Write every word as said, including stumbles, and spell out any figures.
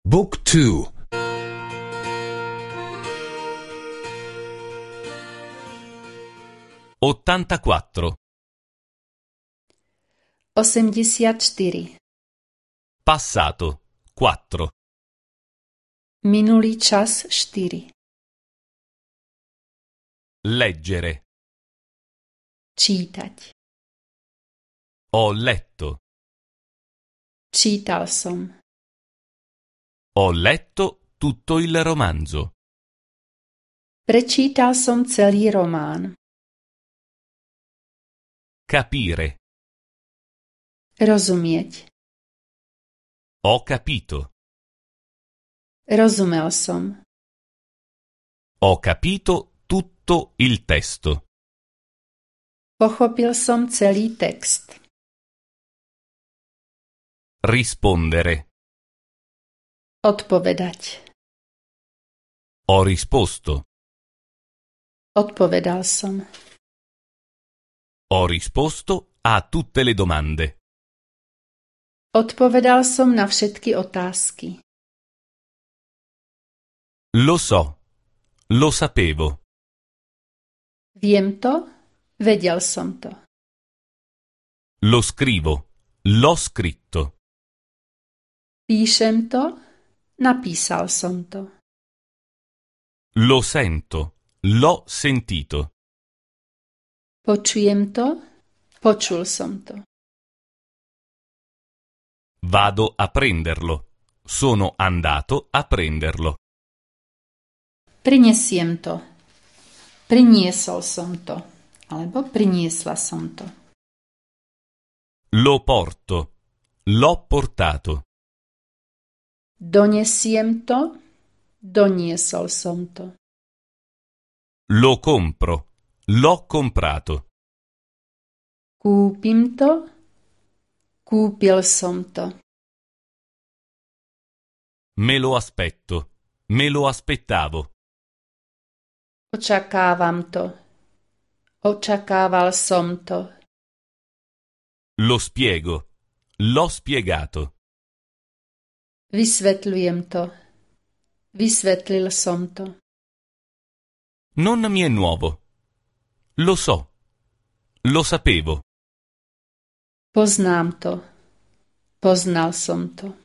Book two. ottantaquattro. osemdesiat štyri. Passato quattro. Minulý čas štyri. Leggere. Čítať. Ho letto. Čítal som. Ho letto tutto il romanzo. Prečítal som celý román. Capire. Rozumieť. Ho capito. Rozumel som. Ho capito tutto il testo. Pochopil som celý text. Rispondere. Odpovedať. Ho risposto. Odpovedal som. Ho risposto a tutte le domande. Odpovedal som na všetky otázky. Lo so. Lo sapevo. Viem to, vedel som to. Lo scrivo. L'ho scritto. Píšem to, napísal som to. Lo sento. L'ho sentito. Počujem to, počul som to. Vado a prenderlo. Sono andato a prenderlo. Prinesiem to. Priniesol som to. Alebo priniesla som to. Lo porto. L'ho portato. Donesiem to. Doniesol som to. Lo compro. L'ho comprato. Kúpim to. Kúpil som to. Me lo aspetto. Me lo aspettavo. Očakávam to. Očakával som to. Lo spiego. L'ho spiegato. Vysvetľujem to. Vysvetlil som to. Non mi è nuovo. Lo so. Lo sapevo. Poznám to. Poznal som to.